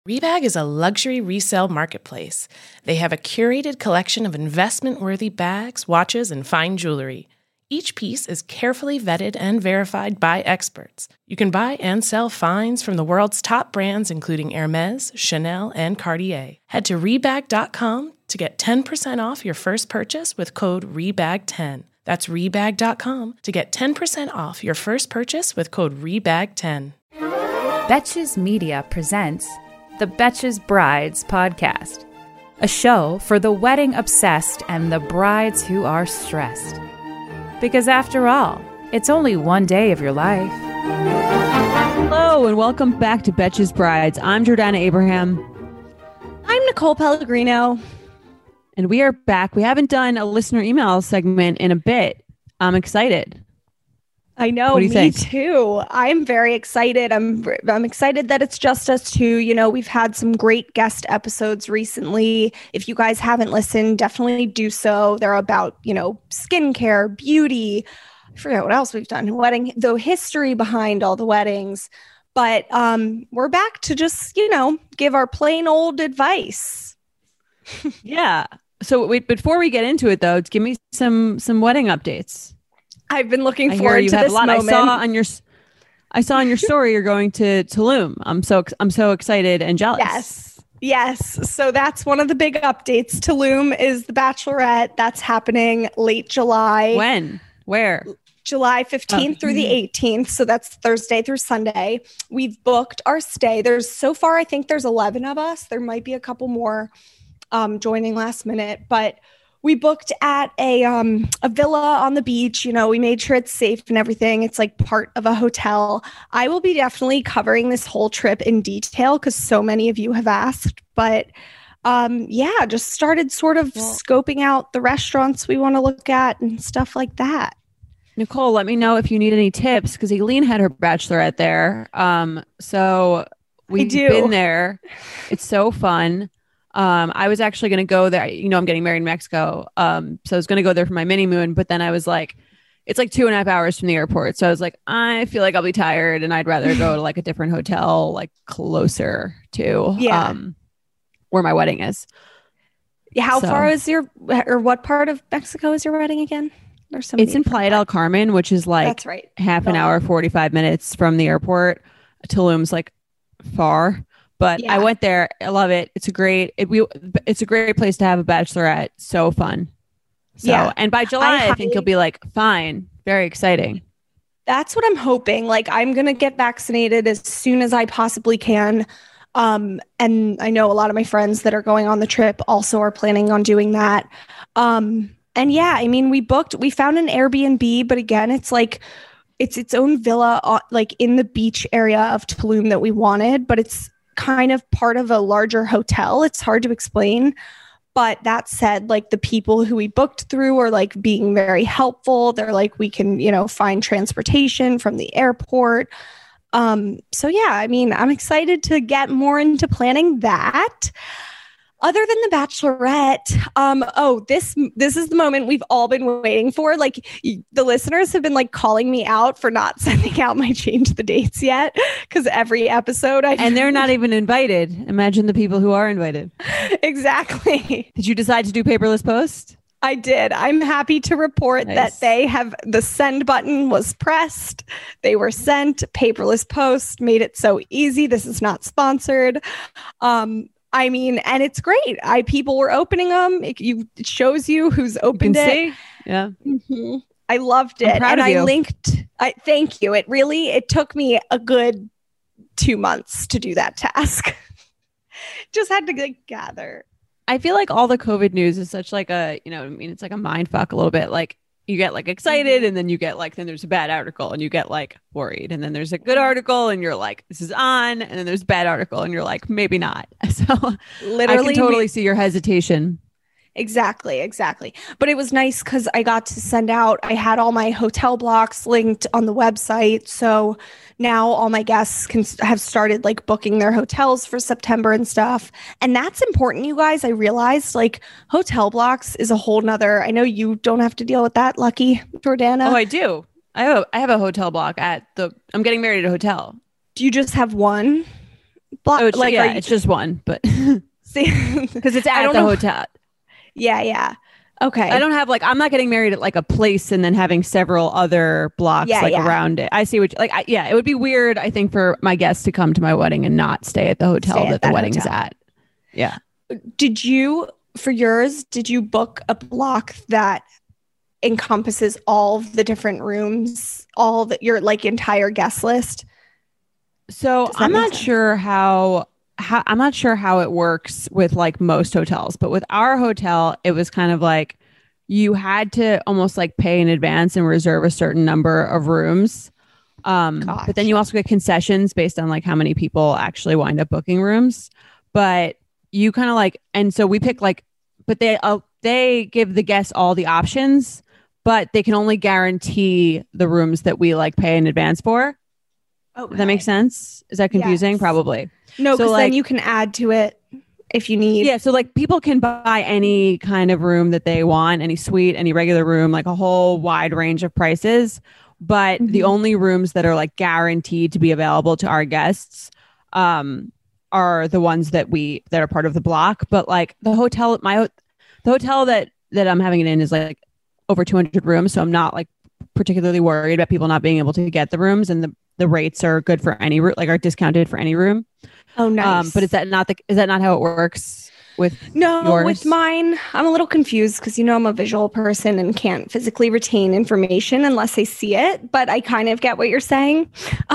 Rebag is a luxury resale marketplace. They have a curated collection of investment-worthy bags, watches, and fine jewelry. Each piece is carefully vetted and verified by experts. You can buy and sell finds from the world's top brands, including Hermes, Chanel, and Cartier. Head to Rebag.com to get 10% off your first purchase with code REBAG10. That's Rebag.com to get 10% off your first purchase with code REBAG10. Betches Media presents the Betches Brides podcast, a show for the wedding obsessed and the brides who are stressed. Because after all, it's only one day of your life. Hello and welcome back to Betches Brides. I'm Jordana Abraham. I'm Nicole Pellegrino. And we are back. We haven't done a listener email segment in a bit. I'm excited. I know, what do you me think? too. I'm very excited. I'm excited that it's just us two. You know, we've had some great guest episodes recently. If you guys haven't listened, definitely do so. They're about, skincare, beauty. I forget what else we've done. Wedding, the history behind all the weddings. But we're back to just, give our plain old advice. Yeah. So wait, before we get into it though, give me some wedding updates. I've been looking forward to this moment. I saw on your story you're going to Tulum. I'm so excited and jealous. Yes. So that's one of the big updates. Tulum is the Bachelorette. That's happening late July. When? Where? July 15th through the 18th. So that's Thursday through Sunday. We've booked our stay. So far, I think there's 11 of us. There might be a couple more joining last minute, but we booked at a villa on the beach. We made sure it's safe and everything. It's like part of a hotel. I will be definitely covering this whole trip in detail because so many of you have asked. But just started sort of scoping out the restaurants we want to look at and stuff like that. Nicole, let me know if you need any tips because Eileen had her bachelorette there. So we've been there. It's so fun. I was actually going to go there. I'm getting married in Mexico. So I was going to go there for my mini moon, but then I was like, it's like 2.5 hours from the airport. So I was like, I feel like I'll be tired and I'd rather go to like a different hotel, like closer to where my wedding is. How far is what part of Mexico is your wedding again? It's in Playa del Carmen, which is like that's right. half an hour, 45 minutes from the airport. Tulum's like far. But I went there. I love it. It's a great place to have a bachelorette. So fun. And by July, I think you'll be like, fine. Very exciting. That's what I'm hoping. Like, I'm going to get vaccinated as soon as I possibly can. And I know a lot of my friends that are going on the trip also are planning on doing that. We found an Airbnb, but again, it's like, it's its own villa, like in the beach area of Tulum that we wanted, but it's kind of part of a larger hotel. It's hard to explain. But that said, like the people who we booked through are like being very helpful. They're like, we can, find transportation from the airport. I'm excited to get more into planning that. Other than the Bachelorette, this is the moment we've all been waiting for. Like the listeners have been like calling me out for not sending out my change the dates yet, because every episode and they're not even invited. Imagine the people who are invited. Exactly. Did you decide to do paperless post? I did. I'm happy to report that the send button was pressed. They were sent. Paperless post made it so easy. This is not sponsored. And it's great. People were opening them. It shows you who's opened it. See? Yeah. Mm-hmm. I loved it. I'm proud of you. I linked. Thank you. It took me a good 2 months to do that task. Just had to gather. I feel like all the COVID news is such like it's like a mind fuck a little bit. Like you get like excited and then you get like, then there's a bad article and you get like worried. And then there's a good article and you're like, this is on. And then there's a bad article and you're like, maybe not. So literally, I can totally see your hesitation. Exactly. But it was nice because I got to send out, I had all my hotel blocks linked on the website. So now all my guests have started like booking their hotels for September and stuff. And that's important, you guys. I realized like hotel blocks is a whole nother, I know you don't have to deal with that, lucky Jordana. Oh, I do. I have a hotel block I'm getting married at a hotel. Do you just have one? It's just one, but see, because it's at the hotel. Yeah. Okay. I don't have I'm not getting married at like a place and then having several other blocks around it. I see what it would be weird, I think, for my guests to come to my wedding and not stay at the hotel that the wedding is at. Yeah. Did you book a block that encompasses all of the different rooms, your like entire guest list? So I'm not sure how it works with like most hotels, but with our hotel, it was kind of like you had to almost like pay in advance and reserve a certain number of rooms. But then you also get concessions based on like how many people actually wind up booking rooms. But you kind of like, and so we pick like, but they give the guests all the options, but they can only guarantee the rooms that we like pay in advance for. Okay. Does that make sense? Is that confusing? Yes. Probably. No, because then you can add to it if you need. Yeah. So like people can buy any kind of room that they want, any suite, any regular room, like a whole wide range of prices. But the only rooms that are like guaranteed to be available to our guests are the ones that are part of the block. But like the hotel that I'm having it in is like over 200 rooms. So I'm not like particularly worried about people not being able to get the rooms, and the rates are good for any room, like are discounted for any room. Oh, nice. But is that not how it works with yours? With mine, I'm a little confused because, I'm a visual person and can't physically retain information unless I see it, but I kind of get what you're saying.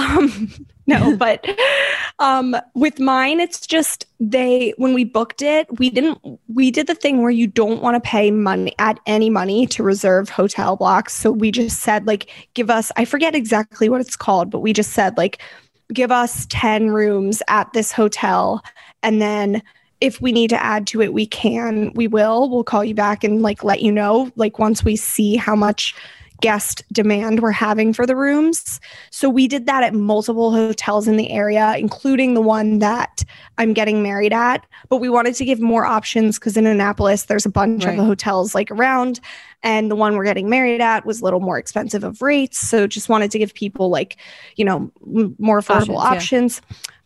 But with mine, it's just when we booked it, we did the thing where you don't want to pay any money to reserve hotel blocks. So we just said like, give us, I forget exactly what it's called, but we just said like, give us 10 rooms at this hotel. And then if we need to add to it, we'll call you back and like, let you know, like once we see how much guest demand we're having for the rooms. So we did that at multiple hotels in the area, including the one that I'm getting married at. But we wanted to give more options because in Annapolis, there's a bunch of hotels like around. And the one we're getting married at was a little more expensive of rates. So just wanted to give people like, more affordable options.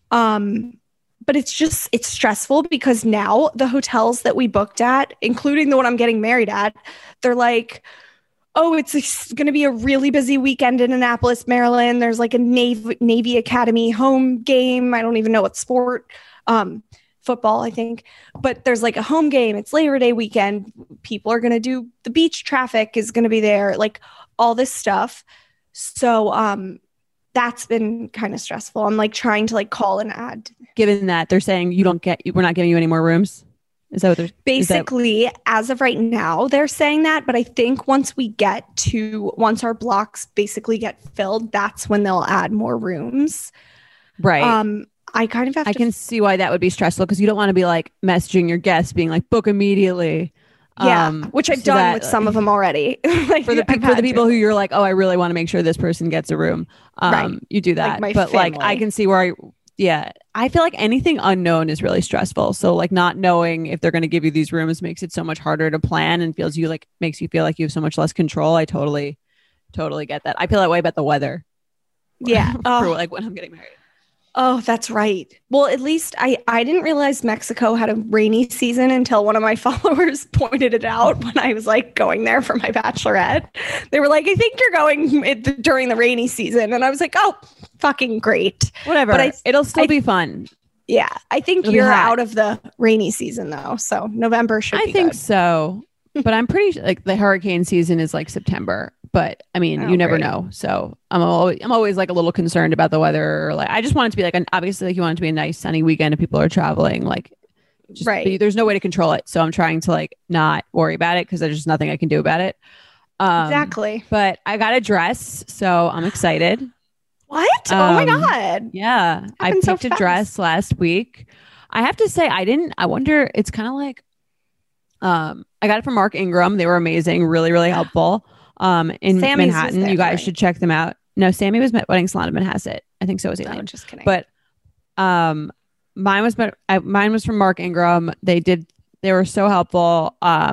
But it's stressful because now the hotels that we booked at, including the one I'm getting married at, they're like, oh, it's going to be a really busy weekend in Annapolis, Maryland. There's like a Navy Academy home game. I don't even know what sport, football, I think. But there's like a home game. It's Labor Day weekend. People are going to do the beach. Traffic is going to be there, like all this stuff. So that's been kind of stressful. I'm like trying to like call and add. Given that they're saying we're not giving you any more rooms. Is that what they're basically as of right now, they're saying that, but I think once our blocks basically get filled, that's when they'll add more rooms. Right. I can see why that would be stressful because you don't want to be like messaging your guests being like book immediately. Yeah, which I've done with some of them already. Like for the people who you're like, oh, I really want to make sure this person gets a room. You do that. But family. Like I can see where I feel like anything unknown is really stressful. So like not knowing if they're going to give you these rooms makes it so much harder to plan and makes you feel like you have so much less control. I totally get that. I feel that way about the weather. Yeah. For like when I'm getting married. Oh, that's right. Well, at least I didn't realize Mexico had a rainy season until one of my followers pointed it out when I was like going there for my bachelorette. They were like, I think you're going during the rainy season. And I was like, oh, fucking great. Whatever. But it'll still be fun. Yeah. I think you're out of the rainy season though. So November should be think good. So. But I'm pretty like the hurricane season is like September. But I mean, you never know. So I'm always like a little concerned about the weather. Like I just want it to be like obviously like you want it to be a nice sunny weekend if people are traveling. Like there's no way to control it. So I'm trying to like not worry about it because there's just nothing I can do about it. Exactly. But I got a dress, so I'm excited. What? Oh my God. Yeah. I picked a dress last week. I have to say I wonder, it's kind of like I got it from Mark Ingram. They were amazing, really, really helpful. In Sammy's Manhattan, you guys should check them out. No, Sammy was at Wedding Salon in Manhasset. I think so was Elaine. No, just kidding. But mine was from Mark Ingram. They were so helpful.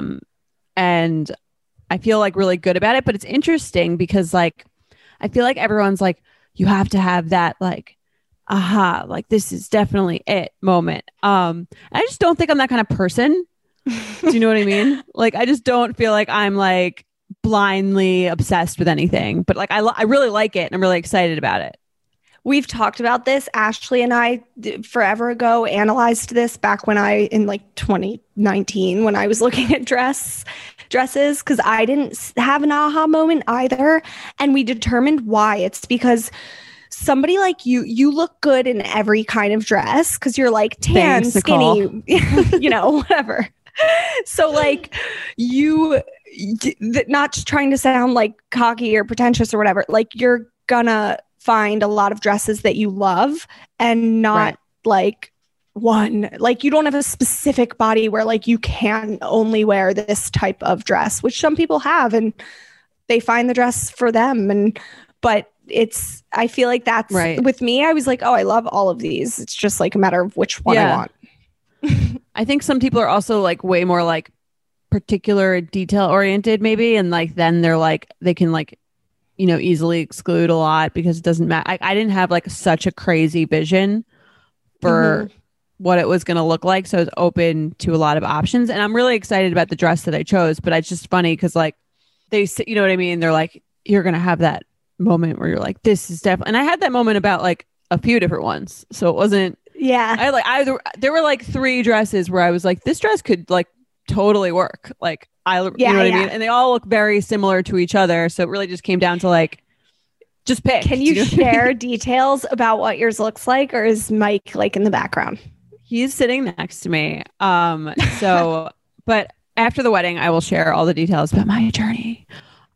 And I feel like really good about it. But it's interesting because like I feel like everyone's like you have to have that like aha, like this is definitely it moment. I just don't think I'm that kind of person. Do you know what I mean? Like, I just don't feel like I'm like blindly obsessed with anything, but like, I really like it and I'm really excited about it. We've talked about this. Ashley and I forever ago analyzed this back when in like 2019, when I was looking at dresses, because I didn't have an aha moment either. And we determined why. It's because somebody like you look good in every kind of dress because you're like tan, Thanks, skinny, you know, whatever. So like not just trying to sound like cocky or pretentious or whatever, like you're gonna find a lot of dresses that you love and not like one, like you don't have a specific body where like you can only wear this type of dress, which some people have, and they find the dress for them. But I feel like that's with me. I was like, oh, I love all of these. It's just like a matter of which one I want. I think some people are also like way more like particular detail oriented maybe. And like, then they're like, they can like, you know, easily exclude a lot because it doesn't matter. I didn't have like such a crazy vision for what it was going to look like. So I was open to a lot of options, and I'm really excited about the dress that I chose, but it's just funny because like they, you know what I mean? They're like, you're going to have that moment where you're like, this is definitely, and I had that moment about like a few different ones. So it wasn't, there were like 3 dresses where I was like, this dress could like totally work. Like, you know what I mean? And they all look very similar to each other. So it really just came down to like, just pick. Can you share details about what yours looks like, or is Mike like in the background? He's sitting next to me. So, but after the wedding, I will share all the details about my journey.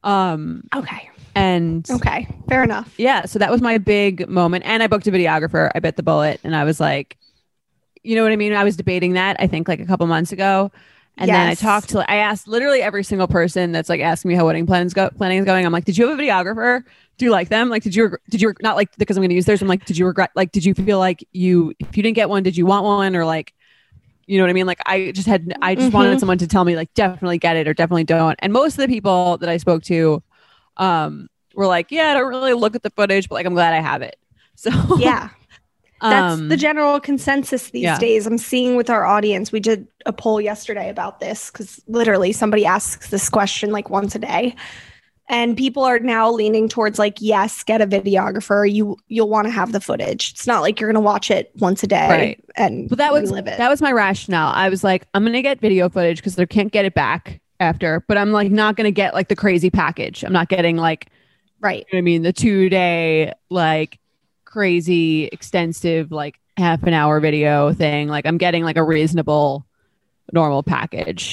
Okay. And okay, fair enough. Yeah. So that was my big moment. And I booked a videographer. I bit the bullet, and I was like, you know what I mean? I was debating that, I think like a couple months ago. And then I asked literally every single person that's like asking me how wedding planning is going. I'm like, did you have a videographer? Do you like them? Like, did you not like, because I'm going to use theirs. I'm like, did you regret, like, did you feel like if you didn't get one, did you want one? Or like, you know what I mean? Like, I just wanted someone to tell me like, definitely get it or definitely don't. And most of the people that I spoke to, were like, yeah, I don't really look at the footage, but like, I'm glad I have it. So yeah. That's the general consensus these days. I'm seeing with our audience. We did a poll yesterday about this because literally somebody asks this question like once a day. And people are now leaning towards like, yes, get a videographer. You'll want to have the footage. It's not like you're going to watch it once a day. Right. And that was my rationale. I was like, I'm going to get video footage because they can't get it back after, but I'm like not going to get like the crazy package. I'm not getting like, you know what I mean, the 2-day like crazy extensive like half an hour video thing. Like I'm getting like a reasonable normal package.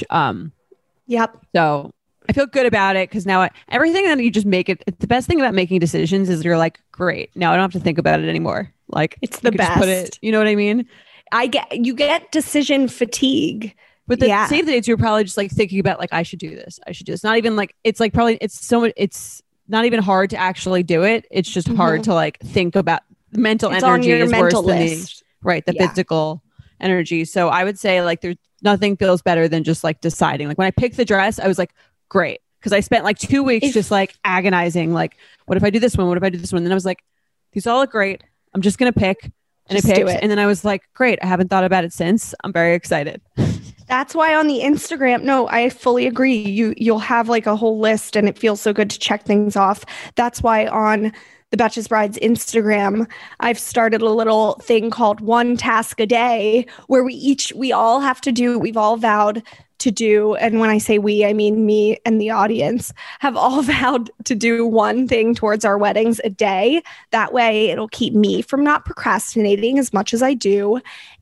Yep. So I feel good about it because now everything that you just make it. The best thing about making decisions is you're like, great, now I don't have to think about it anymore. Like it's the best. Put it, you know what I mean? You get decision fatigue. But the save the dates, you're probably just like thinking about like, I should do this. Not even like, it's like probably it's not even hard to actually do it. It's just hard to like think about. Mental energy is worse than the physical energy. So I would say like there's nothing feels better than just like deciding. Like when I picked the dress, I was like, great. Because I spent like 2 weeks just like agonizing. Like, what if I do this one? What if I do this one? And then I was like, these all look great. I'm just going to pick. And I picked. And then I was like, great. I haven't thought about it since. I'm very excited. That's why on the Instagram, no, I fully agree. You'll have like a whole list and it feels so good to check things off. That's why on the Betches Brides Instagram, I've started a little thing called One Task a Day, where we all have to do, we've all vowed to do, and when I say we, I mean me and the audience, have all vowed to do one thing towards our weddings a day. That way it'll keep me from not procrastinating as much as I do.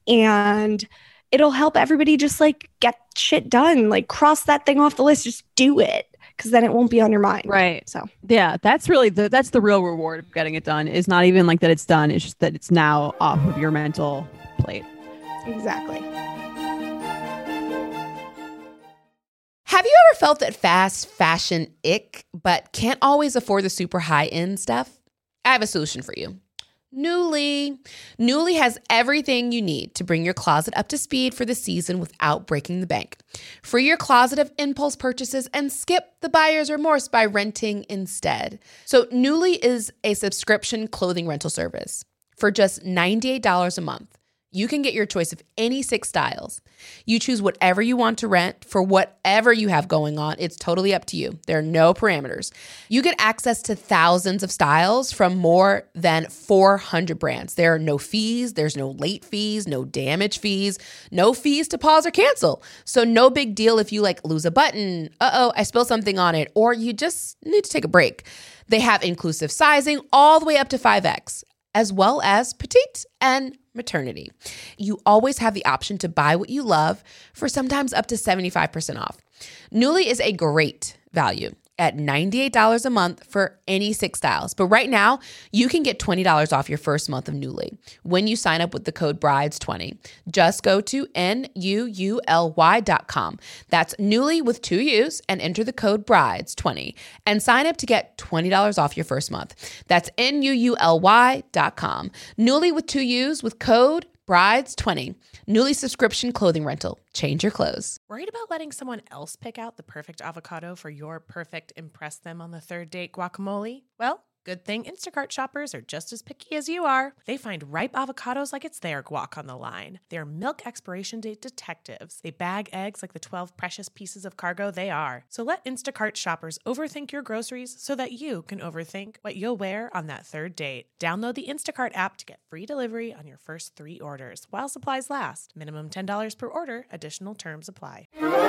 And it'll help everybody just like get shit done, like cross that thing off the list, just do it. Because then it won't be on your mind. Right. So yeah, that's really that's the real reward of getting it done. Is not even like that it's done. It's just that it's now off of your mental plate. Exactly. Have you ever felt that fast fashion ick, but can't always afford the super high end stuff? I have a solution for you. Nuuly. Nuuly has everything you need to bring your closet up to speed for the season without breaking the bank. Free your closet of impulse purchases and skip the buyer's remorse by renting instead. So Nuuly is a subscription clothing rental service. For just $98 a month, you can get your choice of any 6 styles. You choose whatever you want to rent for whatever you have going on. It's totally up to you. There are no parameters. You get access to thousands of styles from more than 400 brands. There are no fees. There's no late fees, no damage fees, no fees to pause or cancel. So no big deal if you lose a button, I spilled something on it, or you just need to take a break. They have inclusive sizing all the way up to 5X, as well as petite and maternity. You always have the option to buy what you love for sometimes up to 75% off. Nuuly is a great value at $98 a month for any 6 styles. But right now, you can get $20 off your first month of Nuuly when you sign up with the code BRIDES20. Just go to NUULY.com. That's Nuuly with 2 U's and enter the code BRIDES20 and sign up to get $20 off your first month. That's NUULY.com. Nuuly with 2 U's with code BRIDES20. Nuuly subscription clothing rental. Change your clothes. Worried about letting someone else pick out the perfect avocado for your perfect impress them on the third date guacamole? Well, good thing Instacart shoppers are just as picky as you are. They find ripe avocados like it's their guac on the line. They're milk expiration date detectives. They bag eggs like the 12 precious pieces of cargo they are. So let Instacart shoppers overthink your groceries so that you can overthink what you'll wear on that third date. Download the Instacart app to get free delivery on your first 3 orders while supplies last. Minimum $10 per order. Additional terms apply.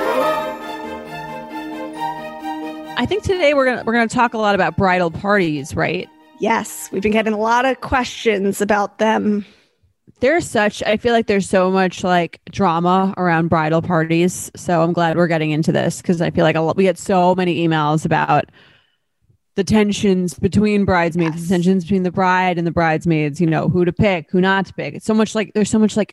I think today we're gonna talk a lot about bridal parties, right? Yes, we've been getting a lot of questions about them. I feel like there's so much drama around bridal parties. So I'm glad we're getting into this because I feel like we get so many emails about the tensions between bridesmaids, the tensions between the bride and the bridesmaids, who to pick, who not to pick. It's so much there's so much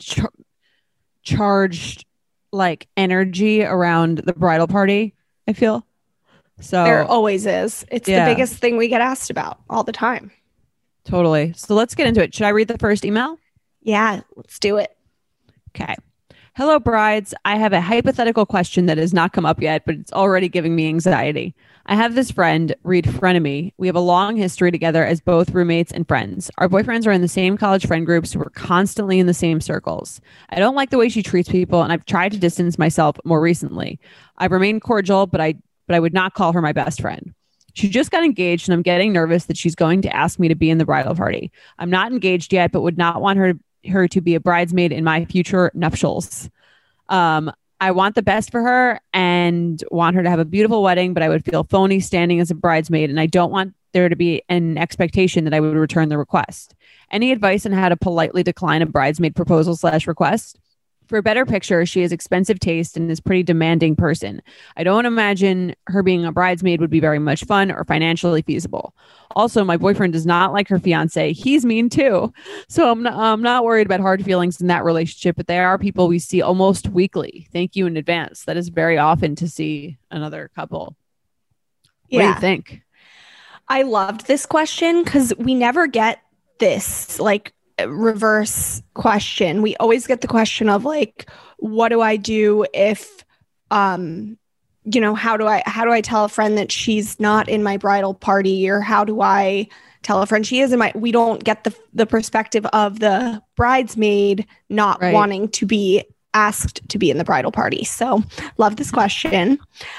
charged energy around the bridal party, I feel. So there always is. It's the biggest thing we get asked about all the time. Totally. So let's get into it. Should I read the first email? Yeah, let's do it. Okay. Hello, brides. I have a hypothetical question that has not come up yet, but it's already giving me anxiety. I have this friend, read frenemy. We have a long history together as both roommates and friends. Our boyfriends are in the same college friend groups. We're constantly in the same circles. I don't like the way she treats people, and I've tried to distance myself more recently. I've remained cordial, but I would not call her my best friend. She just got engaged, and I'm getting nervous that she's going to ask me to be in the bridal party. I'm not engaged yet, but would not want her to be a bridesmaid in my future nuptials. I want the best for her and want her to have a beautiful wedding, but I would feel phony standing as a bridesmaid, and I don't want there to be an expectation that I would return the request. Any advice on how to politely decline a bridesmaid proposal/request? For a better picture, she has expensive taste and is a pretty demanding person. I don't imagine her being a bridesmaid would be very much fun or financially feasible. Also, my boyfriend does not like her fiance. He's mean too. So I'm not worried about hard feelings in that relationship, but there are people we see almost weekly. Thank you in advance. That is very often to see another couple. What do you think? I loved this question because we never get this reverse question. We always get the question of what do I do if how do I tell a friend that she's not in my bridal party, or how do I tell a friend she is in my? We don't get the perspective of the bridesmaid not wanting to be asked to be in the bridal party. So love this question.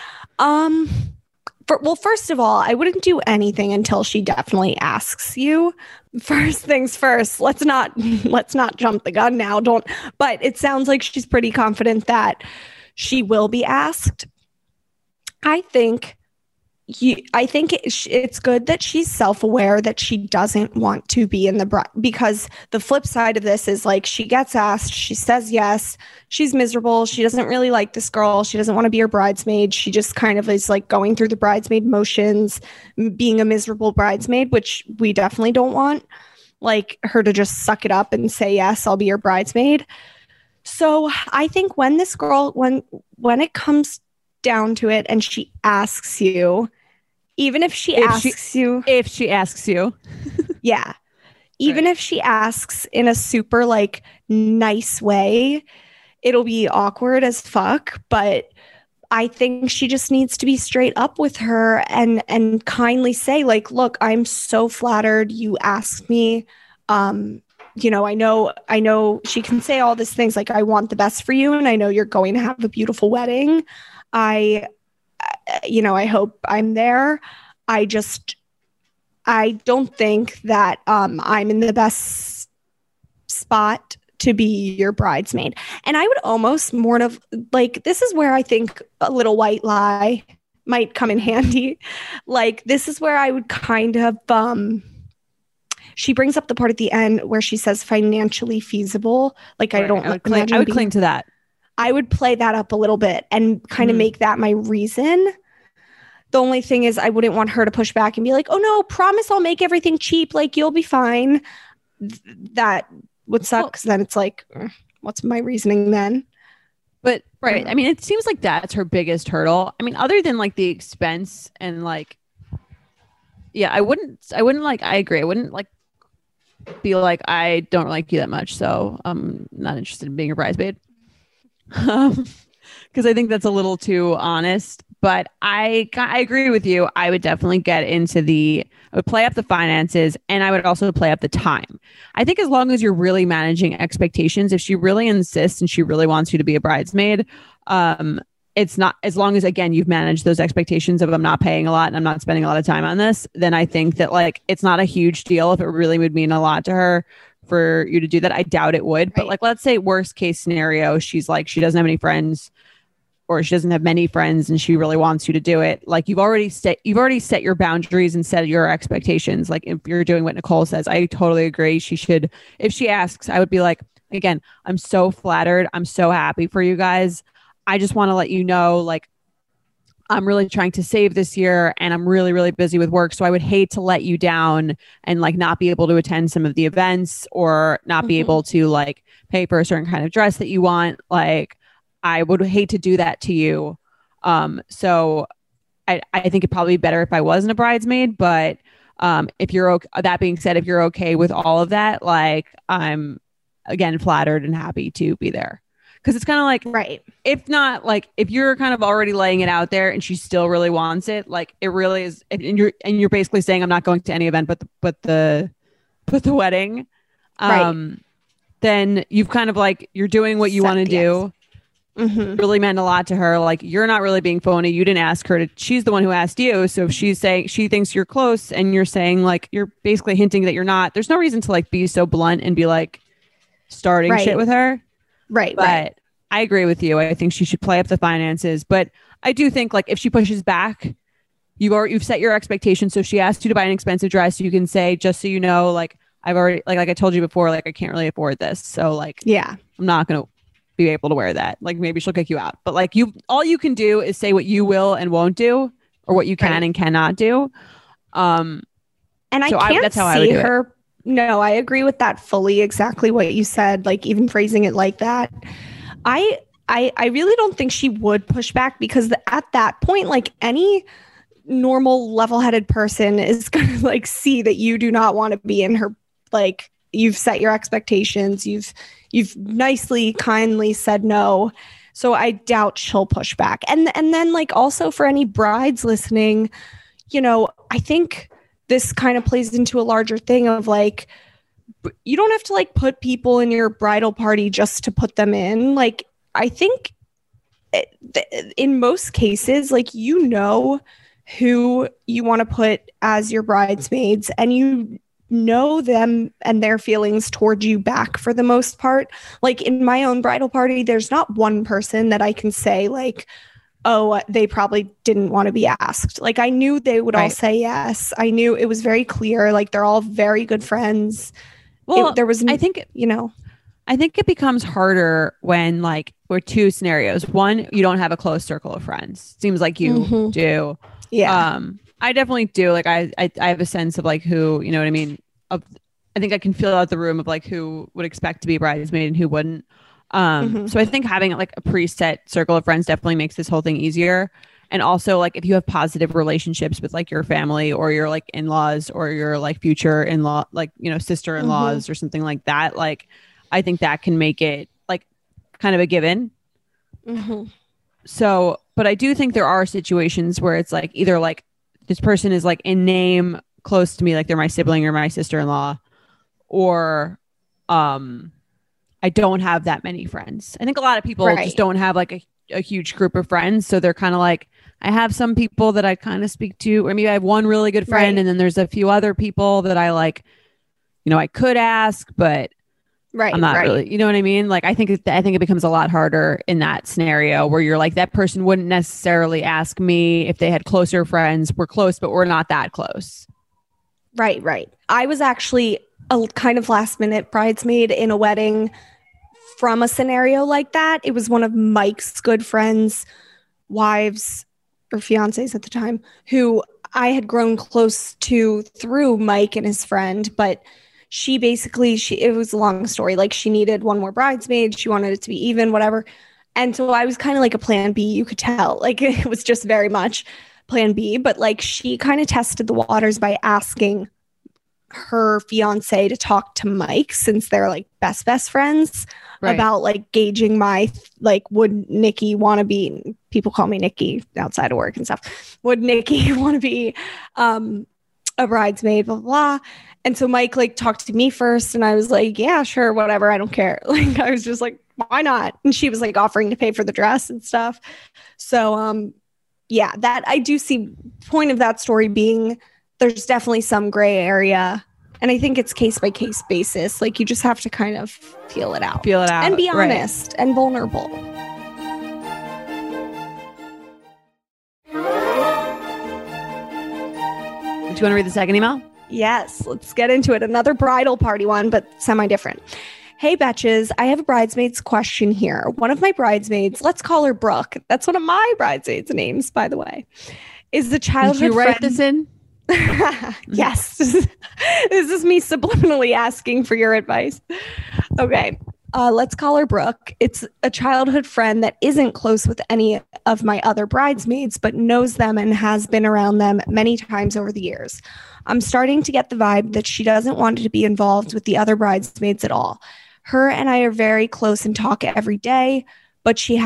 First of all, I wouldn't do anything until she definitely asks you. First things first, let's not jump the gun now. But it sounds like she's pretty confident that she will be asked. I think it's good that she's self-aware that she doesn't want to be in the because the flip side of this is she gets asked, she says yes, she's miserable, she doesn't really like this girl, she doesn't want to be her bridesmaid, she just kind of is going through the bridesmaid motions, being a miserable bridesmaid, which we definitely don't want her to just suck it up and say yes, I'll be your bridesmaid. So I think when this girl when it comes down to it and she asks you, even if she asks you yeah, even if she asks in a super nice way, it'll be awkward as fuck, but I think she just needs to be straight up with her and kindly say look, I'm so flattered you asked me. You know, I know she can say all these things like, I want the best for you, and I know you're going to have a beautiful wedding. I hope I'm there. I don't think that I'm in the best spot to be your bridesmaid. And I would almost more of like, this is where I think a little white lie might come in handy. Like, this is where I would kind of, she brings up the part at the end where she says financially feasible. Like, right. I would cling to that. I would play that up a little bit and kind of make that my reason. The only thing is I wouldn't want her to push back and be like, oh no, promise I'll make everything cheap. Like, you'll be fine. That would suck, because then it's like, what's my reasoning then? But right. I mean, it seems like that's her biggest hurdle. I mean, other than like the expense and like, yeah, I wouldn't like, I agree. I wouldn't like be like, I don't like you that much, so I'm not interested in being a bridesmaid. Because I think that's a little too honest. But I agree with you. I would definitely I would play up the finances, and I would also play up the time. I think as long as you're really managing expectations, if she really insists and she really wants you to be a bridesmaid, it's not, as long as, again, you've managed those expectations of, I'm not paying a lot and I'm not spending a lot of time on this, then I think that like, it's not a huge deal if it really would mean a lot to her for you to do that. I doubt it would, but like, let's say worst case scenario, she's like, she doesn't have any friends, or she doesn't have many friends and she really wants you to do it. Like, you've already set your boundaries and set your expectations. Like, if you're doing what Nicole says, I totally agree. She should, if she asks, I would be like, again, I'm so flattered. I'm so happy for you guys. I just want to let you know, like, I'm really trying to save this year and I'm really, really busy with work. So I would hate to let you down and like not be able to attend some of the events, or not be able to like pay for a certain kind of dress that you want. Like, I would hate to do that to you. So I think it'd probably be better if I wasn't a bridesmaid, but if you're okay, that being said, if you're okay with all of that, like, I'm again flattered and happy to be there. Because it's kind of like, right. If not, like, if you're kind of already laying it out there and she still really wants it, like, it really is, and you're basically saying, I'm not going to any event but the wedding. Right. Then you've kind of like, you're doing what you want to do. Mm-hmm. Really meant a lot to her. Like, you're not really being phony. You didn't ask her to. She's the one who asked you. So if she's saying she thinks you're close, and you're saying like, you're basically hinting that you're not, there's no reason to like be so blunt and be like starting shit with her. Right. But I agree with you. I think she should play up the finances. But I do think like, if she pushes back, you've set your expectations. So if she asks you to buy an expensive dress, you can say, just so you know, like, I've already, like I told you before, like, I can't really afford this. So like, yeah, I'm not going to be able to wear that. Like, maybe she'll kick you out. But like, all you can do is say what you will and won't do, or what you can and cannot do. And I can't that's how see her. No, I agree with that fully. Exactly what you said. Like, even phrasing it like that, I really don't think she would push back, because at that point, like, any normal level-headed person is going to like see that you do not want to be in her, like, you've set your expectations. You've nicely, kindly said no. So I doubt she'll push back. And then like, also for any brides listening, you know, I think this kind of plays into a larger thing of like, you don't have to like put people in your bridal party just to put them in. Like, I think in most cases, like, you know who you want to put as your bridesmaids, and you know them and their feelings towards you back for the most part. Like, in my own bridal party, there's not one person that I can say like, oh, they probably didn't want to be asked. Like, I knew they would all say yes. I knew it was very clear. Like, they're all very good friends. Well, there was, I think, you know, I think it becomes harder when like, we're two scenarios. One, you don't have a close circle of friends. Seems like you do. Yeah. I definitely do. Like, I have a sense of like who, you know what I mean? I think I can feel out the room of like who would expect to be a bridesmaid and who wouldn't. So I think having like a preset circle of friends definitely makes this whole thing easier. And also, like, if you have positive relationships with like your family or your like in-laws or your like future in-law, like, you know, sister-in-laws or something like that, like, I think that can make it like kind of a given. So, but I do think there are situations where it's like, either like this person is like in name close to me, like they're my sibling or my sister-in-law, or I don't have that many friends. I think a lot of people just don't have like a huge group of friends. So they're kind of like, I have some people that I kind of speak to, or maybe I have one really good friend and then there's a few other people that I like, you know, I could ask, but I'm not really, you know what I mean? Like, I think it becomes a lot harder in that scenario where you're like, that person wouldn't necessarily ask me if they had closer friends. We're close, but we're not that close. Right. I was actually a kind of last minute bridesmaid in a wedding from a scenario like that. It was one of Mike's good friends, wives or fiancés at the time, who I had grown close to through Mike and his friend, but she it was a long story. Like, she needed one more bridesmaid. She wanted it to be even, whatever. And so I was kind of like a plan B, you could tell. Like, it was just very much plan B. But like, she kind of tested the waters by asking her fiance to talk to Mike, since they're like best friends, about like gauging my, like, would Nikki want to be, people call me Nikki outside of work and stuff. Would Nikki want to be a bridesmaid, blah, blah, blah. And so Mike like talked to me first, and I was like, yeah, sure, whatever. I don't care. Like, I was just like, why not? And she was like offering to pay for the dress and stuff. So, yeah, that I do see point of that story being there's definitely some gray area. And I think it's case by case basis. Like, you just have to kind of feel it out and be honest and vulnerable. Do you want to read the second email? Yes, let's get into it. Another bridal party one, but semi-different. Hey, Betches, I have a bridesmaid's question here. One of my bridesmaids, let's call her Brooke. That's one of my bridesmaids' names, by the way. Is the childhood Did you write this in? Yes. This is me subliminally asking for your advice. Okay. Let's call her Brooke. It's a childhood friend that isn't close with any of my other bridesmaids, but knows them and has been around them many times over the years. I'm starting to get the vibe that she doesn't want to be involved with the other bridesmaids at all. Her and I are very close and talk every day, but she's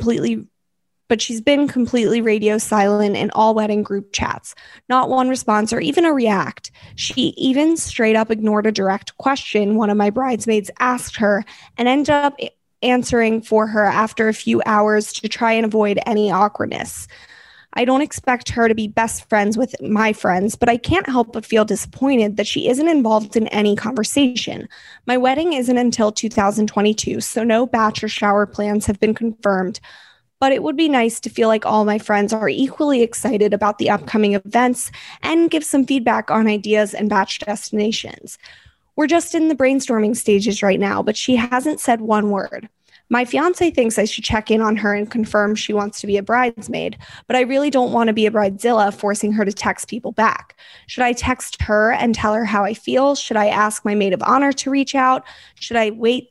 been completely radio silent in all wedding group chats. Not one response or even a react. She even straight up ignored a direct question one of my bridesmaids asked her and ended up answering for her after a few hours to try and avoid any awkwardness. I don't expect her to be best friends with my friends, but I can't help but feel disappointed that she isn't involved in any conversation. My wedding isn't until 2022, so no batch or shower plans have been confirmed. But it would be nice to feel like all my friends are equally excited about the upcoming events and give some feedback on ideas and batch destinations. We're just in the brainstorming stages right now, but she hasn't said one word. My fiance thinks I should check in on her and confirm she wants to be a bridesmaid, but I really don't want to be a bridezilla forcing her to text people back. Should I text her and tell her how I feel? Should I ask my maid of honor to reach out? Should I wait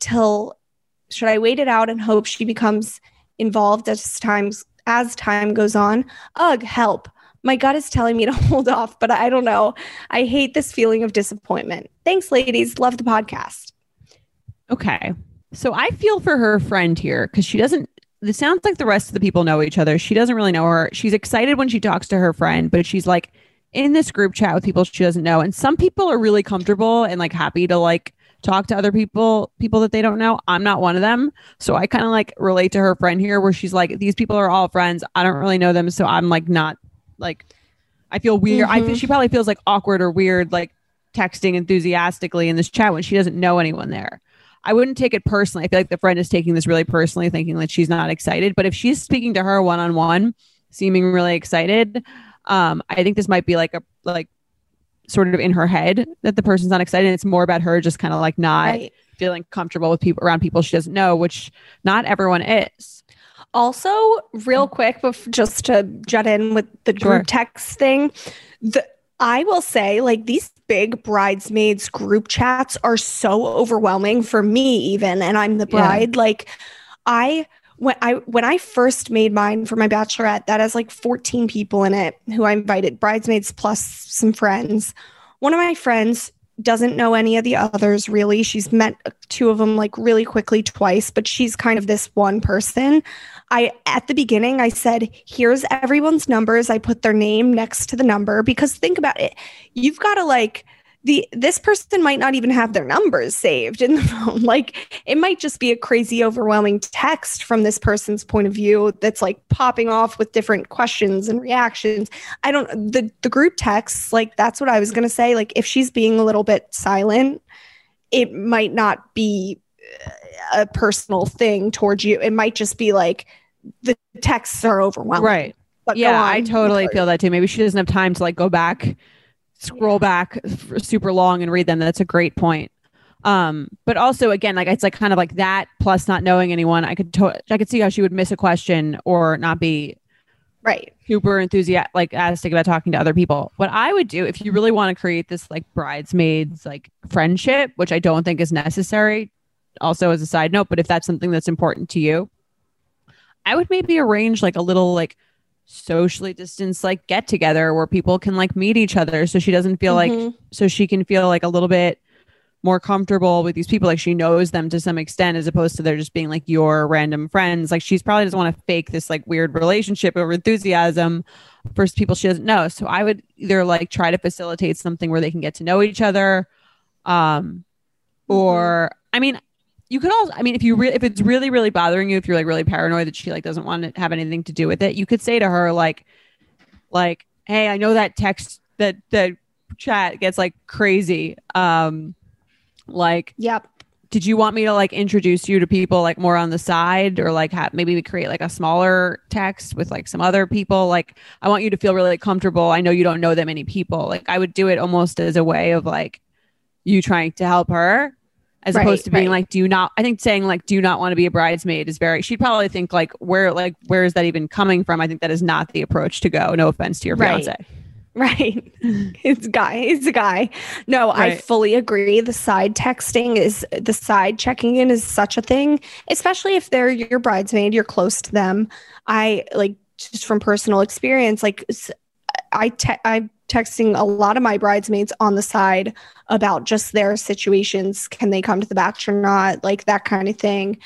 it out and hope she becomes involved as time goes on? Ugh, help. My gut is telling me to hold off, but I don't know. I hate this feeling of disappointment. Thanks, ladies. Love the podcast. Okay. So I feel for her friend here because it sounds like the rest of the people know each other. She doesn't really know her. She's excited when she talks to her friend, but she's like in this group chat with people she doesn't know. And some people are really comfortable and like happy to like talk to other people that they don't know. I'm not one of them. So I kind of like relate to her friend here where she's like, these people are all friends. I don't really know them. So I'm like, not like, I feel weird. I think she probably feels like awkward or weird, like texting enthusiastically in this chat when she doesn't know anyone there. I wouldn't take it personally. I feel like the friend is taking this really personally, thinking that she's not excited. But if she's speaking to her one-on-one, seeming really excited, I think this might be like sort of in her head that the person's not excited. It's more about her just kind of like not feeling comfortable with people around people she doesn't know, which not everyone is. Also, real quick, just to jut in with the group text thing, I will say, like, these big bridesmaids group chats are so overwhelming for me even, and I'm the bride. Yeah. Like, when I first made mine for my bachelorette, that has like 14 people in it who I invited, bridesmaids plus some friends. One of my friends doesn't know any of the others really. She's met two of them like really quickly twice, but she's kind of this one person. At the beginning, I said, here's everyone's numbers. I put their name next to the number because think about it. You've got to like this person might not even have their numbers saved in the phone. Like it might just be a crazy overwhelming text from this person's point of view that's like popping off with different questions and reactions. The group texts, like that's what I was going to say. Like if she's being a little bit silent, it might not be a personal thing towards you. It might just be like the texts are overwhelming. Right. But yeah, I totally feel that too. Maybe she doesn't have time to like go back, scroll back super long and read them. That's a great point. But also again, like it's like kind of like that plus not knowing anyone. I could see how she would miss a question or not be right super enthusiastic about talking to other people. What I would do if you really want to create this like bridesmaids like friendship, which I don't think is necessary, also as a side note, but if that's something that's important to you, I would maybe arrange like a little like socially distanced like get together where people can like meet each other so she doesn't feel like so she can feel like a little bit more comfortable with these people, like she knows them to some extent as opposed to they're just being like your random friends. Like she's probably doesn't want to fake this like weird relationship over enthusiasm for people she doesn't know. So I would either like try to facilitate something where they can get to know each other, or I mean you could also, I mean, if it's really, really bothering you, if you're like really paranoid that she like doesn't want to have anything to do with it, you could say to her like, hey, I know that text that chat gets like crazy. Like, yep. Did you want me to like introduce you to people like more on the side or like maybe we create like a smaller text with like some other people? Like, I want you to feel really comfortable. I know you don't know that many people. Like I would do it almost as a way of like you trying to help her. As opposed to being like, I think saying like, do you not want to be a bridesmaid is she'd probably think like, where is that even coming from? I think that is not the approach to go. No offense to your fiance. Right. It's a guy. No, right. I fully agree. The side checking in is such a thing, especially if they're your bridesmaid, you're close to them. I like just from personal experience, like I'm texting a lot of my bridesmaids on the side about just their situations. Can they come to the bachelor or not? Like that kind of thing.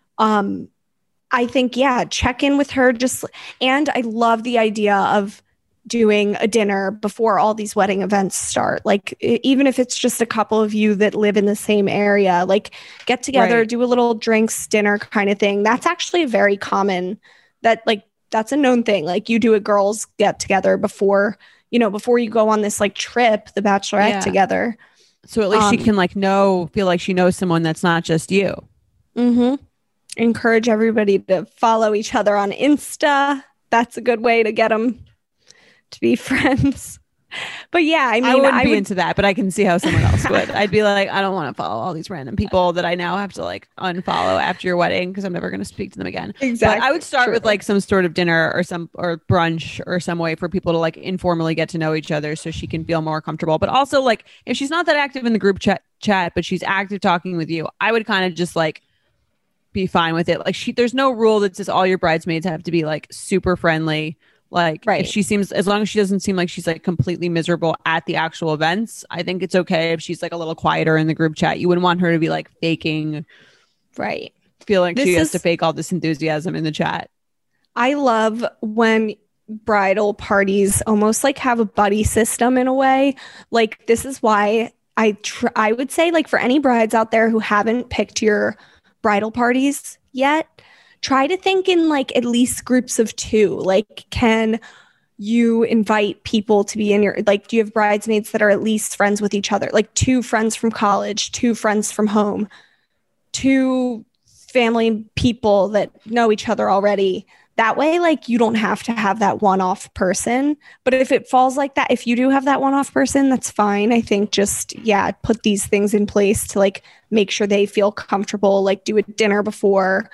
I think, check in with her and I love the idea of doing a dinner before all these wedding events start. Like even if it's just a couple of you that live in the same area, like get together, do a little drinks, dinner kind of thing. That's actually very common that's a known thing. Like you do a girls get together before you go on this like trip, the bachelorette together. So at least she can like feel like she knows someone that's not just you. Encourage everybody to follow each other on Insta. That's a good way to get them to be friends. But yeah, I mean, I wouldn't be into that, but I can see how someone else would. I'd be like, I don't want to follow all these random people that I now have to like unfollow after your wedding because I'm never going to speak to them again. Exactly. But I would start with like some sort of dinner or brunch or some way for people to like informally get to know each other so she can feel more comfortable. But also like if she's not that active in the group chat, but she's active talking with you, I would kind of just like be fine with it. Like there's no rule that says all your bridesmaids have to be like super friendly. Like if she seems, as long as she doesn't seem like she's like completely miserable at the actual events, I think it's okay if she's like a little quieter in the group chat. You wouldn't want her to be like faking, feel like she has to fake all this enthusiasm in the chat. I love when bridal parties almost like have a buddy system in a way. Like this is why I would say like for any brides out there who haven't picked your bridal parties yet, try to think in like at least groups of 2. Like, can you invite people to be in your, like, do you have bridesmaids that are at least friends with each other? Like 2 friends from college, 2 friends from home, 2 family people that know each other already. That way, like, you don't have to have that one-off person. But if it falls like that, if you do have that one-off person, that's fine. I think just, put these things in place to like make sure they feel comfortable, like do a dinner before.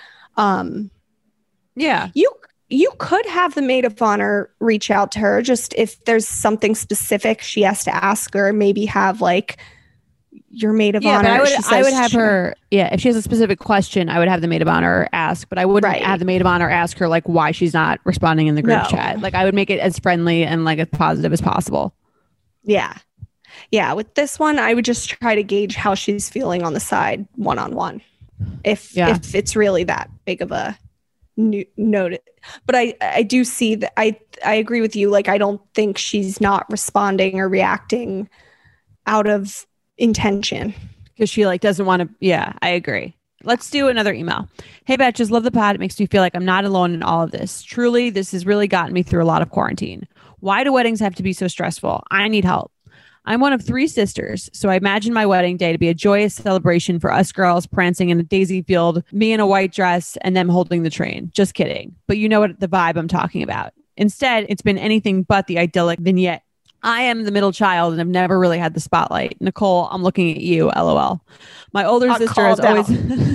You could have the maid of honor reach out to her just if there's something specific she has to ask her, maybe have like your maid of honor. I would have her, if she has a specific question, I would have the maid of honor ask, but I wouldn't have the maid of honor ask her like why she's not responding in the group chat. Like I would make it as friendly and like as positive as possible. Yeah. With this one, I would just try to gauge how she's feeling on the side one-on-one. If it's really that big of a note. But I do see that I agree with you. Like, I don't think she's not responding or reacting out of intention. Because she like doesn't want to. Yeah, I agree. Let's do another email. Hey, Betches, love the pod. It makes me feel like I'm not alone in all of this. Truly, this has really gotten me through a lot of quarantine. Why do weddings have to be so stressful? I need help. I'm one of 3 sisters, so I imagine my wedding day to be a joyous celebration for us girls prancing in a daisy field, me in a white dress, and them holding the train. Just kidding. But you know what the vibe I'm talking about. Instead, it's been anything but the idyllic vignette. I am the middle child and have never really had the spotlight. Nicole, I'm looking at you, LOL. My older sister has always...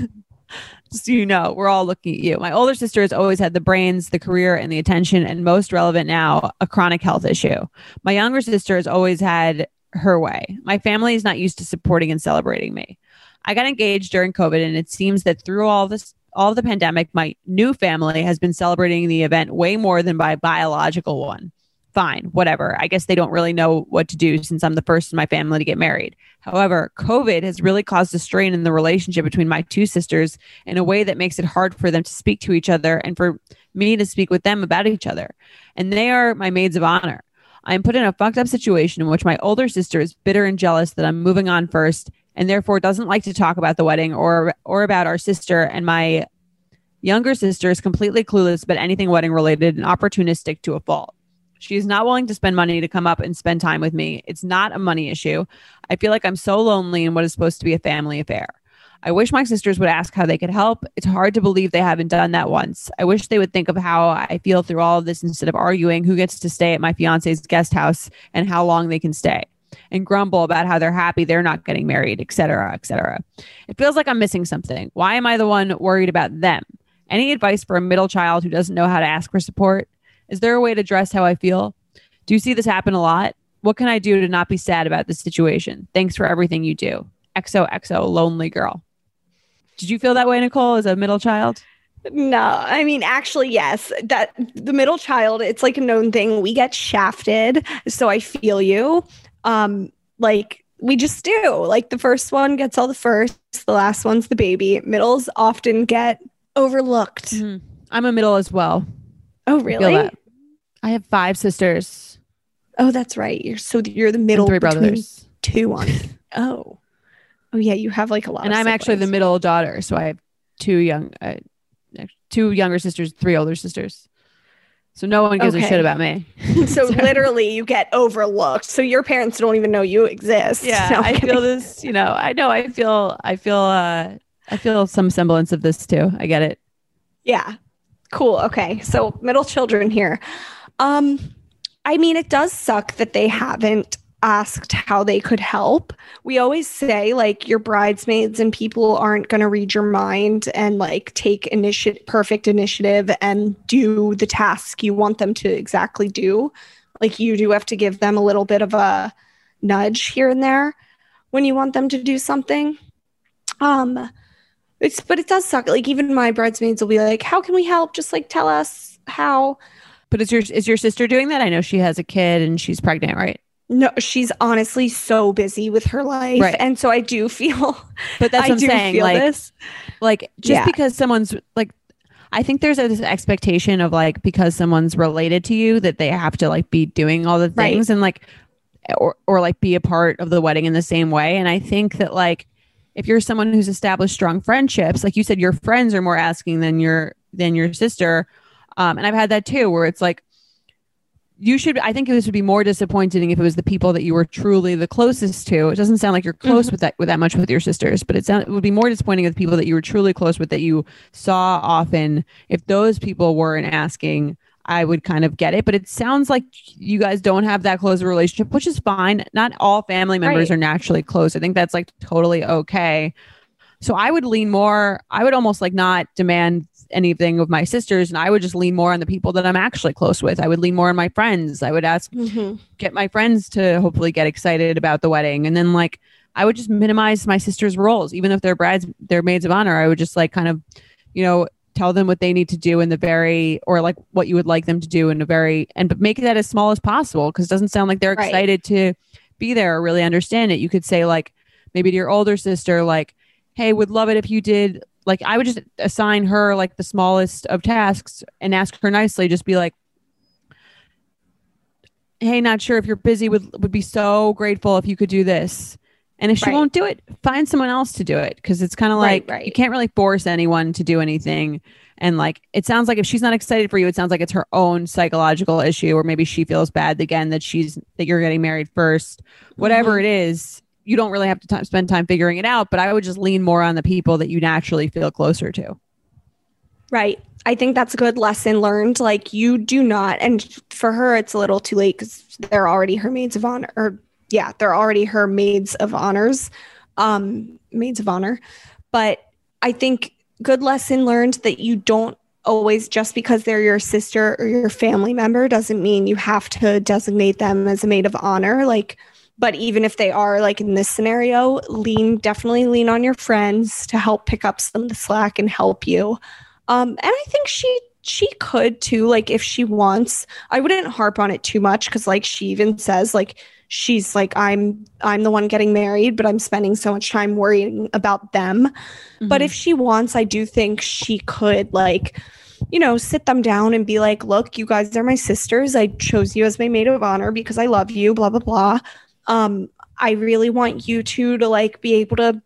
Just so you know, we're all looking at you. My older sister has always had the brains, the career, and the attention, and most relevant now, a chronic health issue. My younger sister has always had her way. My family is not used to supporting and celebrating me. I got engaged during COVID, and it seems that through all of the pandemic, my new family has been celebrating the event way more than my biological one. Fine, whatever. I guess they don't really know what to do since I'm the first in my family to get married. However, COVID has really caused a strain in the relationship between my 2 sisters in a way that makes it hard for them to speak to each other and for me to speak with them about each other. And they are my maids of honor. I am put in a fucked up situation in which my older sister is bitter and jealous that I'm moving on first and therefore doesn't like to talk about the wedding or about our sister, and my younger sister is completely clueless about anything wedding related and opportunistic to a fault. She is not willing to spend money to come up and spend time with me. It's not a money issue. I feel like I'm so lonely in what is supposed to be a family affair. I wish my sisters would ask how they could help. It's hard to believe they haven't done that once. I wish they would think of how I feel through all of this instead of arguing who gets to stay at my fiance's guest house and how long they can stay, and grumble about how they're happy they're not getting married, etc., etc. It feels like I'm missing something. Why am I the one worried about them? Any advice for a middle child who doesn't know how to ask for support? Is there a way to address how I feel? Do you see this happen a lot? What can I do to not be sad about this situation? Thanks for everything you do. XOXO, lonely girl. Did you feel that way, Nicole, as a middle child? No, I mean, actually, yes. That the middle child, it's like a known thing. We get shafted, so I feel you. Like we just do. Like the first one gets all the first, the last one's the baby. Middles often get overlooked. Mm-hmm. I'm a middle as well. Oh, really? I have 5 sisters. Oh, that's right. You're the middle. And 3 brothers. 2 on. Oh yeah. You have like a lot. And I'm actually the middle daughter, so I have 2 younger sisters, 3 older sisters. So no one gives a shit about me. So literally, you get overlooked. So your parents don't even know you exist. Yeah, no, I feel this. You know, I know. I feel some semblance of this too. I get it. Yeah. Cool. Okay. So middle children here. I mean, it does suck that they haven't asked how they could help. We always say like your bridesmaids and people aren't going to read your mind and like take perfect initiative and do the task you want them to exactly do. Like you do have to give them a little bit of a nudge here and there when you want them to do something. But it does suck. Like even my bridesmaids will be like, how can we help? Just like tell us how. But is your sister doing that? I know she has a kid and she's pregnant, right? No, she's honestly so busy with her life. Right. And so I do feel, but that's what I'm saying. Like just because someone's like, I think there's this expectation of like, because someone's related to you that they have to like be doing all the things and like, or like be a part of the wedding in the same way. And I think that like, if you're someone who's established strong friendships, like you said, your friends are more asking than your sister. And I've had that too, where it's like, I think this would be more disappointing if it was the people that you were truly the closest to. It doesn't sound like you're close with that much with your sisters, but it would be more disappointing if the people that you were truly close with that you saw often, if those people weren't asking, I would kind of get it. But it sounds like you guys don't have that close of a relationship, which is fine. Not all family members are naturally close. I think that's like totally okay. So I would lean more, I would almost like not demand anything of my sisters, and I would just lean more on the people that I'm actually close with. I would lean more on my friends. I would get my friends to hopefully get excited about the wedding. And then like, I would just minimize my sister's roles, even if they're maids of honor. I would just like kind of, you know, tell them what they need to do or like what you would like them to do but make that as small as possible. Cause it doesn't sound like they're excited to be there or really understand it. You could say like, maybe to your older sister, like, hey, would love it if you did. Like, I would just assign her like the smallest of tasks and ask her nicely, just be like, hey, not sure if you're busy, would be so grateful if you could do this. And if she won't do it, find someone else to do it. Because it's kind of like you can't really force anyone to do anything. And like, it sounds like if she's not excited for you, it sounds like it's her own psychological issue, or maybe she feels bad again that you're getting married first. Whatever it is, you don't really have to spend time figuring it out. But I would just lean more on the people that you naturally feel closer to. Right. I think that's a good lesson learned. Like, you do not, and for her, it's a little too late because they're already her maids of honor. They're already her maids of honors, maids of honor. But I think good lesson learned that you don't always, just because they're your sister or your family member, doesn't mean you have to designate them as a maid of honor. Like, but even if they are, like in this scenario, definitely lean on your friends to help pick up some of the slack and help you. And I think she could too, like if she wants. I wouldn't harp on it too much because like she even says, like, she's like, I'm the one getting married, but I'm spending so much time worrying about them. But if she wants, I do think she could, like, you know, sit them down and be like, look, you guys are my sisters. I chose you as my maid of honor because I love you, blah, blah, blah. I really want you two to like be able to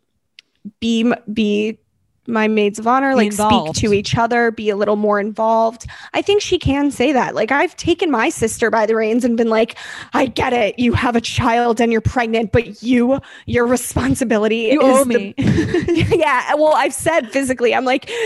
be my maids of honor, like speak to each other, be a little more involved. I think she can say that. Like, I've taken my sister by the reins and been like, I get it. You have a child and you're pregnant, but your responsibility is owe me. Yeah. Well, I've said physically, I'm like,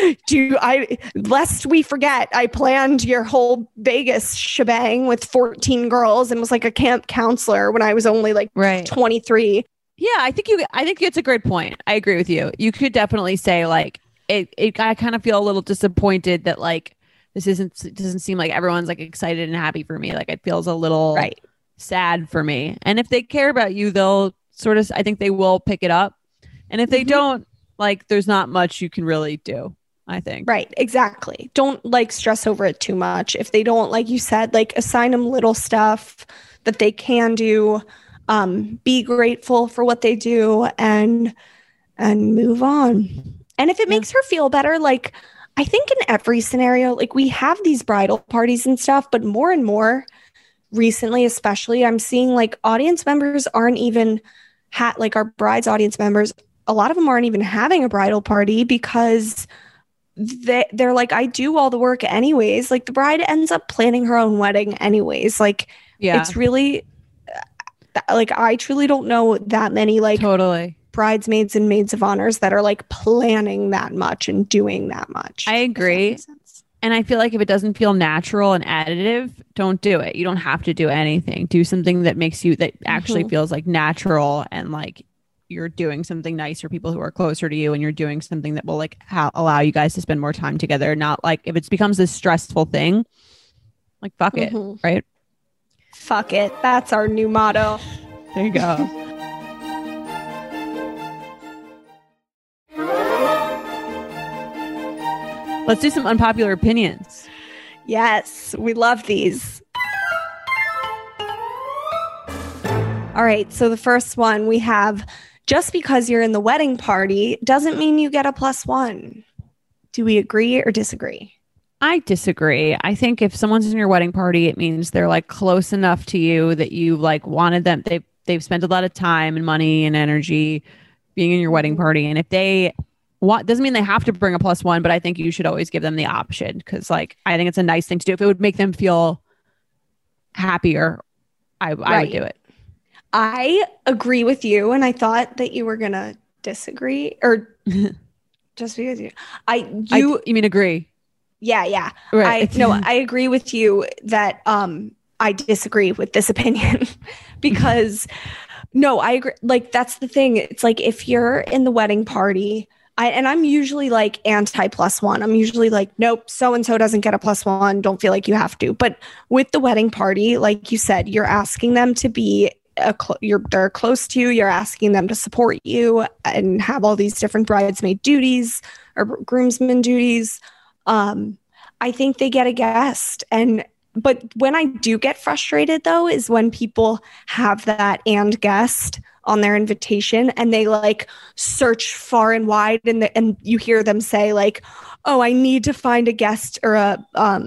lest we forget, I planned your whole Vegas shebang with 14 girls and was like a camp counselor when I was only like 23. Yeah, I think it's a great point. I agree with you. You could definitely say like I kind of feel a little disappointed that like this doesn't seem like everyone's like excited and happy for me. Like, it feels a little sad for me. And if they care about you, they'll I think they will pick it up. And if they don't, like, there's not much you can really do, I think. Right, exactly. Don't like stress over it too much. If they don't, like you said, like assign them little stuff that they can do. Be grateful for what they do and move on. And if it makes her feel better, like, I think in every scenario, like, we have these bridal parties and stuff, but more and more recently, especially, I'm seeing like audience members aren't even like our bride's audience members. A lot of them aren't even having a bridal party because they're like, I do all the work anyways. Like, the bride ends up planning her own wedding anyways. Like, it's really, like, I truly don't know that many like bridesmaids and maids of honors that are like planning that much and doing that much. I agree. And I feel like if it doesn't feel natural and additive, don't do it. You don't have to do anything. Do something that makes you, that actually feels like natural and like you're doing something nice for people who are closer to you, and you're doing something that will like allow you guys to spend more time together. Not like if it becomes this stressful thing, like fuck it, right? Fuck it. That's our new motto. There you go. Let's do some unpopular opinions. Yes, we love these. All right, so the first one we have, just because you're in the wedding party doesn't mean you get a +1. Do we agree or disagree? I disagree. I think if someone's in your wedding party, it means they're like close enough to you that you like wanted them. They've spent a lot of time and money and energy being in your wedding party. And if they doesn't mean they have to bring a +1, but I think you should always give them the option, because like, I think it's a nice thing to do. If it would make them feel happier, I would do it. I agree with you. And I thought that you were going to disagree, or just because you mean agree? Yeah. Right. I agree with you that I disagree with this opinion because I agree. Like, that's the thing. It's like, if you're in the wedding party, I'm usually like anti +1. I'm usually like, nope, so-and-so doesn't get a +1. Don't feel like you have to. But with the wedding party, like you said, you're asking them to be they're close to you. You're asking them to support you and have all these different bridesmaid duties or groomsmen duties. I think they get a guest. But when I do get frustrated, though, is when people have that and guest on their invitation and they like search far and wide, and you hear them say like, oh, I need to find a guest or a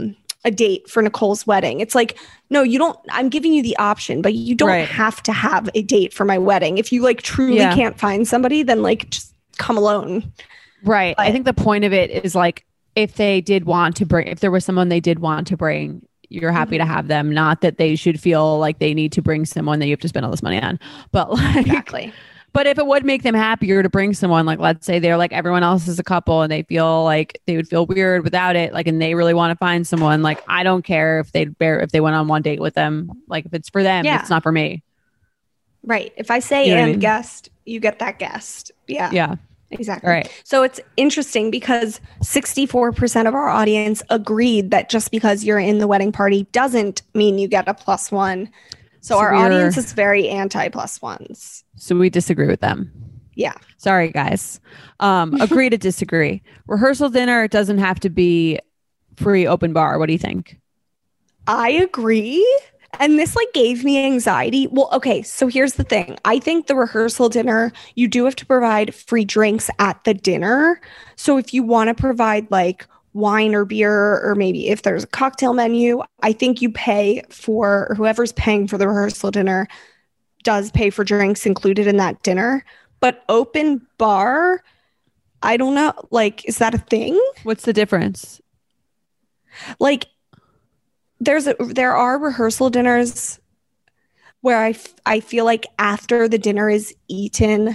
a date for Nicole's wedding. It's like, no, you don't, I'm giving you the option, but you don't have to have a date for my wedding. If you like truly can't find somebody, then like just come alone. Right. But I think the point of it is like, if there was someone they did want to bring, you're happy to have them. Not that they should feel like they need to bring someone that you have to spend all this money on, but like, exactly. But if it would make them happier to bring someone, like, let's say they're like everyone else is a couple and they feel like they would feel weird without it, like, and they really want to find someone, like, I don't care if they went on one date with them. Like, if it's for them, it's not for me. Right. If I say guest, you get that guest. Yeah. Yeah. Exactly. Right. So it's interesting because 64% of our audience agreed that just because you're in the wedding party doesn't mean you get a +1. So our audience is very anti +1s. So we disagree with them. Yeah. Sorry, guys. Agree to disagree. Rehearsal dinner doesn't have to be free open bar. What do you think? I agree. And this like gave me anxiety. Well, okay. So here's the thing. I think the rehearsal dinner, you do have to provide free drinks at the dinner. So if you want to provide like wine or beer, or maybe if there's a cocktail menu, I think you pay for, or whoever's paying for the rehearsal dinner does pay for drinks included in that dinner. But open bar, I don't know. Like, is that a thing? What's the difference? Like, there are rehearsal dinners where I feel like after the dinner is eaten,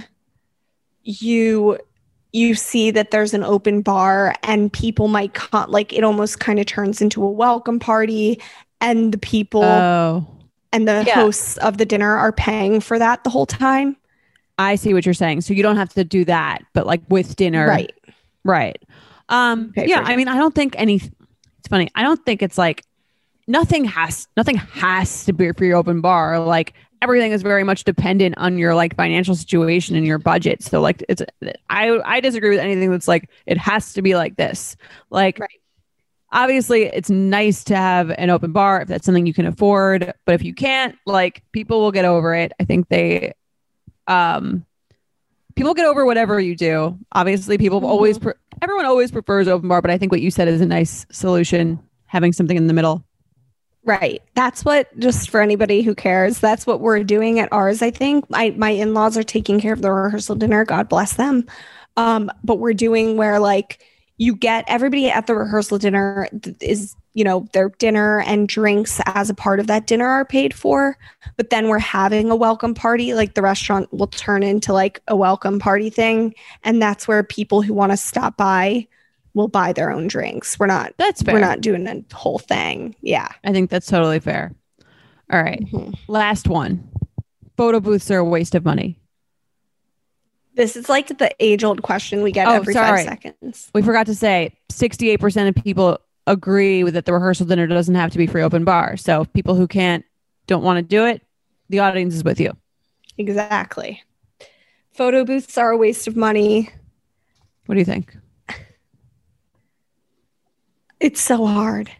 you see that there's an open bar and people might come, like it almost kind of turns into a welcome party, and the people and the hosts of the dinner are paying for that the whole time. I see what you're saying. So you don't have to do that, but like with dinner. Right. I mean, I don't think it's funny. I don't think it's like nothing has to be for your open bar. Like everything is very much dependent on your like financial situation and your budget. So like I disagree with anything that's like, it has to be like this. Like, obviously it's nice to have an open bar if that's something you can afford, but if you can't, like people will get over it. I think people get over whatever you do. Obviously people everyone always prefers open bar, but I think what you said is a nice solution, having something in the middle. Right. That's what, just for anybody who cares, that's what we're doing at ours. I think my in-laws are taking care of the rehearsal dinner. God bless them. But we're doing where like you get everybody at the rehearsal dinner is, their dinner and drinks as a part of that dinner are paid for. But then we're having a welcome party. Like the restaurant will turn into like a welcome party thing. And that's where people who want to stop by will buy their own drinks. That's fair. We're not doing the whole thing. Yeah. I think that's totally fair. All right. Mm-hmm. Last one. Photo booths are a waste of money. This is like the age-old question we get every 5 seconds. We forgot to say 68% of people agree with that the rehearsal dinner doesn't have to be free open bar. So people who don't want to do it, the audience is with you. Exactly. Photo booths are a waste of money. What do you think? It's so hard.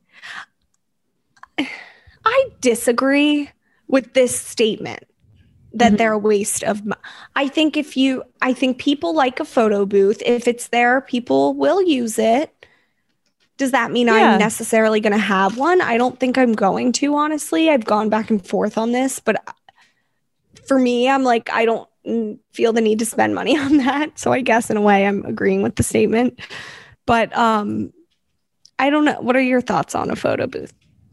I disagree with this statement that they're a waste of money. I think people like a photo booth. If it's there, people will use it. Does that mean I'm necessarily going to have one? I don't think I'm going to, honestly. I've gone back and forth on this, but for me, I'm like, I don't feel the need to spend money on that. So I guess in a way I'm agreeing with the statement, but I don't know. What are your thoughts on a photo booth?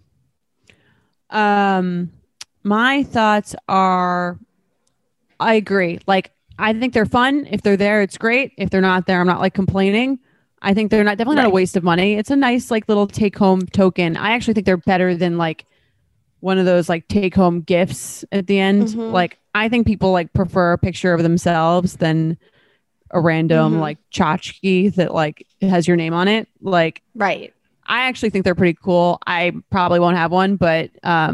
My thoughts are, I agree. Like, I think they're fun. If they're there, it's great. If they're not there, I'm not like complaining. I think they're definitely not a waste of money. It's a nice like little take home token. I actually think they're better than like one of those like take home gifts at the end. Mm-hmm. Like, I think people like prefer a picture of themselves than a random like tchotchke that like has your name on it. Like, right. I actually think they're pretty cool. I probably won't have one, but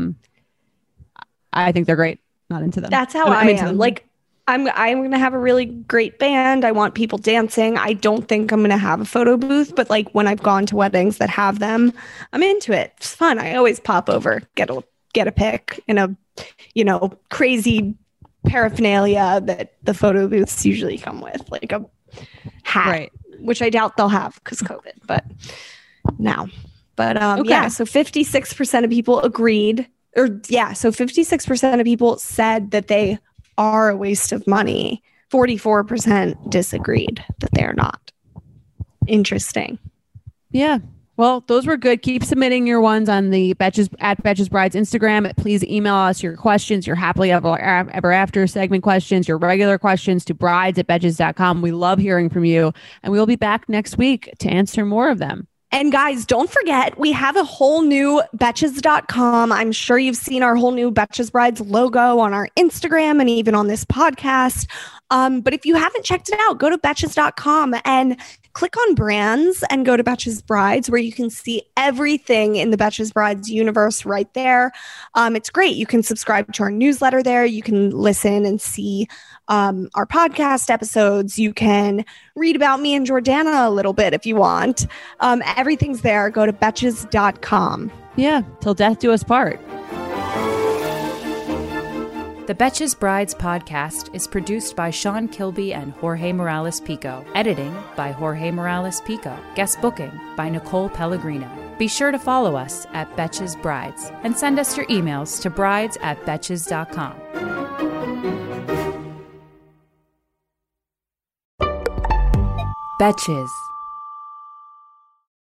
I think they're great. Not into them. That's how I am. Like, I'm going to have a really great band. I want people dancing. I don't think I'm going to have a photo booth, but like when I've gone to weddings that have them, I'm into it. It's fun. I always pop over, get a pic in a, crazy paraphernalia that the photo booths usually come with, like a hat, which I doubt they'll have because COVID, but now. But Okay. yeah, so 56% of people agreed. So 56% of people said that they are a waste of money. 44% disagreed that they are not. Interesting. Yeah. Well, those were good. Keep submitting your ones on the Betches Brides Instagram. Please email us your questions, your happily ever after segment questions, your regular questions to brides@betches.com. We love hearing from you, and we will be back next week to answer more of them. And guys, don't forget, we have a whole new Betches.com. I'm sure you've seen our whole new Betches Brides logo on our Instagram and even on this podcast. But if you haven't checked it out, go to Betches.com and click on brands and go to Betches Brides, where you can see everything in the Betches Brides universe right there. It's great. You can subscribe to our newsletter there. You can listen and see our podcast episodes. You can read about me and Jordana a little bit if you want. Everything's there. Go to Betches.com. Yeah, till death do us part. The Betches Brides podcast is produced by Sean Kilby and Jorge Morales Pico. Editing by Jorge Morales Pico. Guest booking by Nicole Pellegrino. Be sure to follow us at Betches Brides and send us your emails to brides@betches.com. Betches.